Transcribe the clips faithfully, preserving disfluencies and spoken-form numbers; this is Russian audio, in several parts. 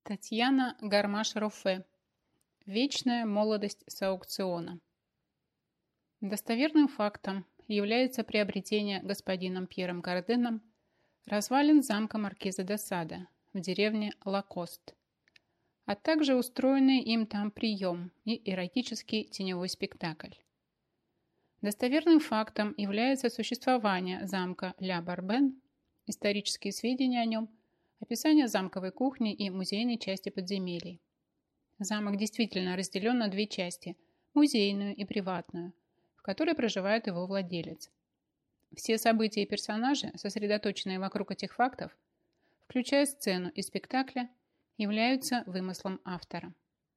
Татьяна Гармаш-Рофе. Вечная молодость с аукциона. Достоверным фактом является приобретение господином Пьером Карденом развалин замка Маркиза де Сада в деревне Лакост, а также устроенный им там прием и эротический теневой спектакль. Достоверным фактом является существование замка Ля Барбен, исторические сведения о нем, описание замковой кухни и музейной части подземелий. Замок действительно разделен на две части – музейную и приватную, в которой проживает его владелец. Все события и персонажи, сосредоточенные вокруг этих фактов, включая сцену из спектакля, являются вымыслом автора.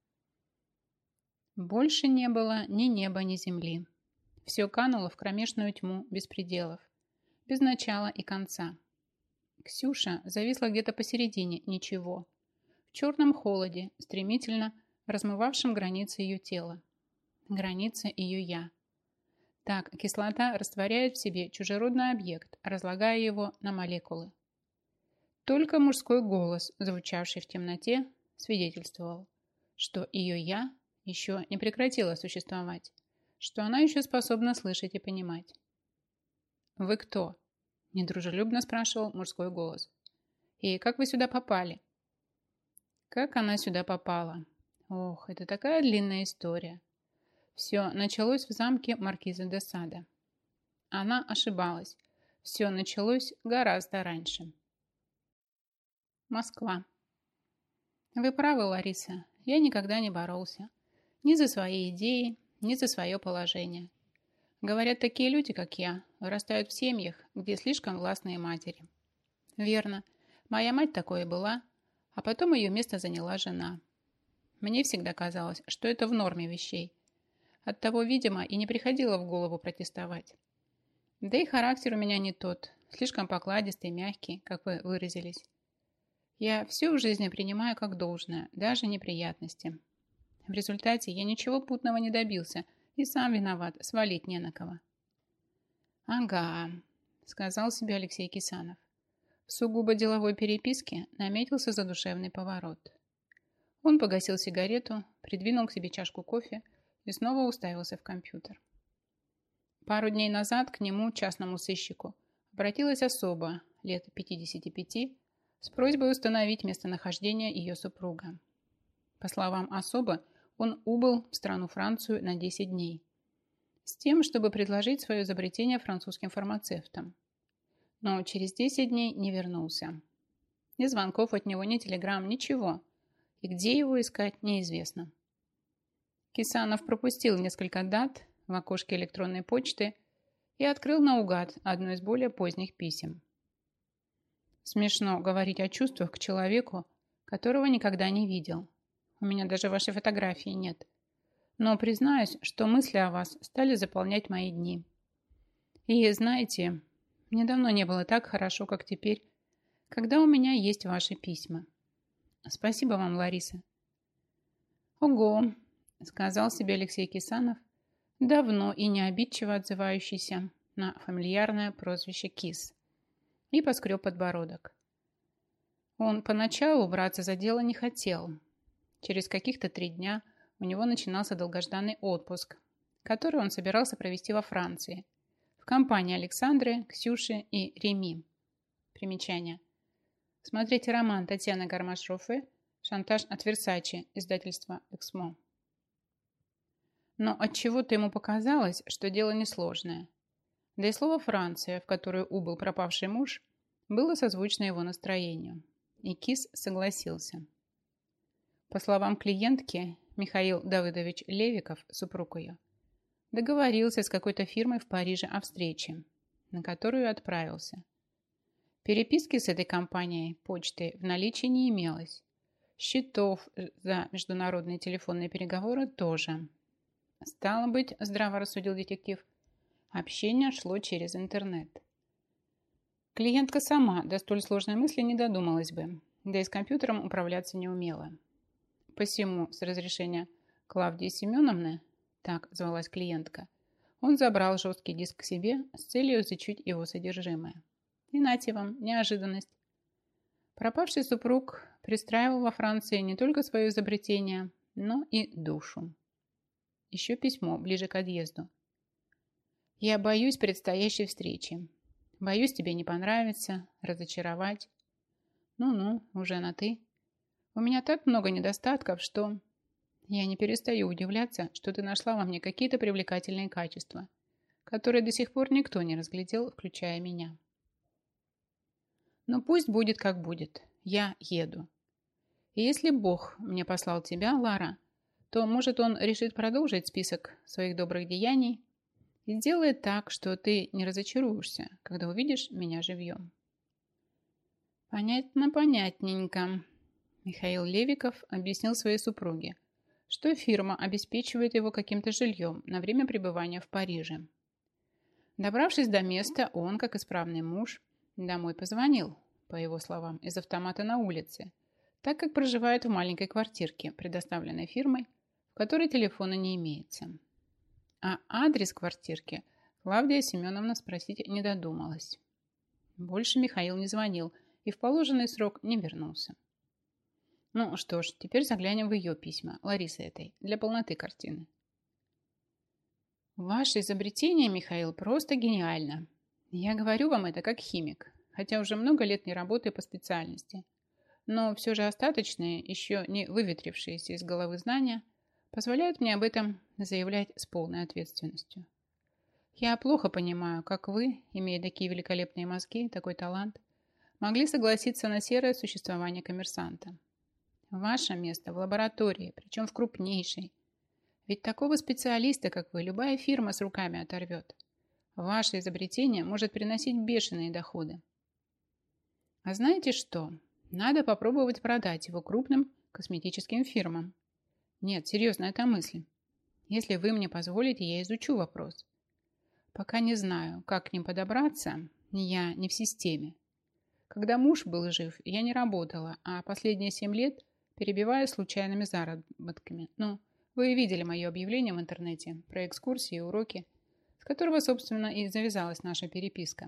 Больше не было ни неба, ни земли. Все кануло в кромешную тьму без пределов, без начала и конца. Ксюша зависла где-то посередине ничего, в черном холоде, стремительно размывавшем границы ее тела, границы ее «я». Так кислота растворяет в себе чужеродный объект, разлагая его на молекулы. Только мужской голос, звучавший в темноте, свидетельствовал, что ее «я» еще не прекратила существовать, что она еще способна слышать и понимать. «Вы кто?» – недружелюбно спрашивал мужской голос. «И как вы сюда попали?» Как она сюда попала? Ох, это такая длинная история. Все началось в замке Маркиза де Сада. Она ошибалась. Все началось гораздо раньше. Москва. Вы правы, Лариса. Я никогда не боролся. Ни за свои идеи, ни за свое положение. Говорят, такие люди, как я, вырастают в семьях, где слишком властные матери. Верно. Моя мать такой и была, а потом ее место заняла жена. Мне всегда казалось, что это в норме вещей. Оттого, видимо, и не приходило в голову протестовать. Да и характер у меня не тот, слишком покладистый, мягкий, как вы выразились. Я все в жизни принимаю как должное, даже неприятности. В результате я ничего путного не добился и сам виноват, свалить не на кого. «Ага», — сказал себе Алексей Кисанов. В сугубо деловой переписке наметился задушевный поворот. Он погасил сигарету, придвинул к себе чашку кофе и снова уставился в компьютер. Пару дней назад к нему, частному сыщику, обратилась особа лет пятидесяти пяти с просьбой установить местонахождение ее супруга. По словам особы, он убыл в страну Францию на десять дней с тем, чтобы предложить свое изобретение французским фармацевтам. Но через десять дней не вернулся. Ни звонков от него, ни телеграмм, ничего. И где его искать, неизвестно. Кисанов пропустил несколько дат в окошке электронной почты и открыл наугад одно из более поздних писем. Смешно говорить о чувствах к человеку, которого никогда не видел. У меня даже вашей фотографии нет. Но признаюсь, что мысли о вас стали заполнять мои дни. И знаете, мне давно не было так хорошо, как теперь, когда у меня есть ваши письма. Спасибо вам, Лариса. Ого, сказал себе Алексей Кисанов, давно и необидчиво отзывающийся на фамильярное прозвище Кис, и поскреб подбородок. Он поначалу браться за дело не хотел. Через каких-то три дня у него начинался долгожданный отпуск, который он собирался провести во Франции, в компании Александры, Ксюши и Реми. Примечание. Смотрите роман Татьяны Гармаш-Рофе «Шантаж от Версачи», издательство «Эксмо». Но отчего-то ему показалось, что дело несложное. Да и слово «Франция», в которую убыл пропавший муж, было созвучно его настроению. И Кис согласился. По словам клиентки, Михаил Давыдович Левиков, супруг ее, договорился с какой-то фирмой в Париже о встрече, на которую отправился. Переписки с этой компанией почты в наличии не имелось. Счетов за международные телефонные переговоры тоже. Стало быть, здраво рассудил детектив, общение шло через интернет. Клиентка сама до столь сложной мысли не додумалась бы, да и с компьютером управляться не умела. Посему, с разрешения Клавдии Семеновны, так звалась клиентка, он забрал жесткий диск к себе с целью изучить его содержимое. И нате вам, неожиданность. Пропавший супруг пристраивал во Франции не только свое изобретение, но и душу. Еще письмо ближе к отъезду. «Я боюсь предстоящей встречи. Боюсь тебе не понравится, разочаровать. Ну-ну, уже на «ты». У меня так много недостатков, что... Я не перестаю удивляться, что ты нашла во мне какие-то привлекательные качества, которые до сих пор никто не разглядел, включая меня. Но пусть будет как будет. Я еду. И если Бог мне послал тебя, Лара, то, может, он решит продолжить список своих добрых деяний и сделает так, что ты не разочаруешься, когда увидишь меня живьем. Понятно, понятненько. Михаил Левиков объяснил своей супруге, что фирма обеспечивает его каким-то жильем на время пребывания в Париже. Добравшись до места, он, как исправный муж, домой позвонил, по его словам, из автомата на улице, так как проживает в маленькой квартирке, предоставленной фирмой, в которой телефона не имеется. А адрес квартирки Клавдия Семеновна спросить не додумалась. Больше Михаил не звонил и в положенный срок не вернулся. Ну что ж, теперь заглянем в ее письма, Ларисы этой, для полноты картины. Ваше изобретение, Михаил, просто гениально. Я говорю вам это как химик, хотя уже много лет не работаю по специальности. Но все же остаточные, еще не выветрившиеся из головы знания, позволяют мне об этом заявлять с полной ответственностью. Я плохо понимаю, как вы, имея такие великолепные мозги, такой талант, могли согласиться на серое существование коммерсанта. Ваше место в лаборатории, причем в крупнейшей. Ведь такого специалиста, как вы, любая фирма с руками оторвет. Ваше изобретение может приносить бешеные доходы. А знаете что? Надо попробовать продать его крупным косметическим фирмам. Нет, серьезно, это мысль. Если вы мне позволите, я изучу вопрос. Пока не знаю, как к ним подобраться, ни я, ни в системе. Когда муж был жив, я не работала, а последние семь лет перебиваю случайными заработками. Ну, вы видели мое объявление в интернете про экскурсии и уроки, с которого, собственно, и завязалась наша переписка.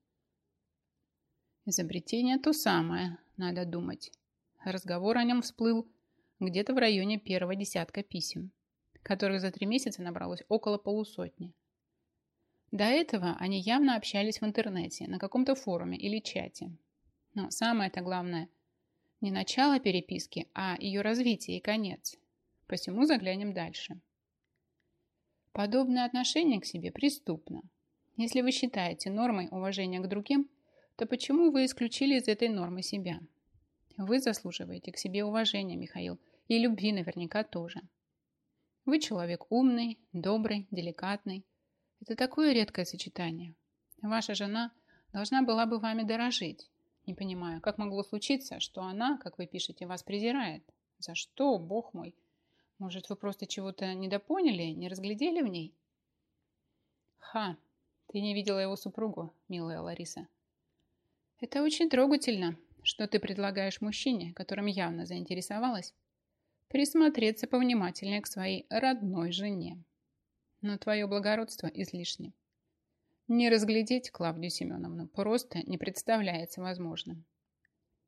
Изобретение то самое, надо думать. Разговор о нем всплыл где-то в районе первого десятка писем, которых за три месяца набралось около полусотни. До этого они явно общались в интернете, на каком-то форуме или чате. Но самое-то главное не начало переписки, а ее развитие и конец. Посему заглянем дальше. Подобное отношение к себе преступно. Если вы считаете нормой уважения к другим, то почему вы исключили из этой нормы себя? Вы заслуживаете к себе уважения, Михаил, и любви наверняка тоже. Вы человек умный, добрый, деликатный. Это такое редкое сочетание. Ваша жена должна была бы вами дорожить. Не понимаю, как могло случиться, что она, как вы пишете, вас презирает? За что, бог мой? Может, вы просто чего-то недопоняли, не разглядели в ней? Ха, ты не видела его супругу, милая Лариса. Это очень трогательно, что ты предлагаешь мужчине, которым явно заинтересовалась, присмотреться повнимательнее к своей родной жене. Но твое благородство излишне. Не разглядеть Клавдию Семеновну просто не представляется возможным.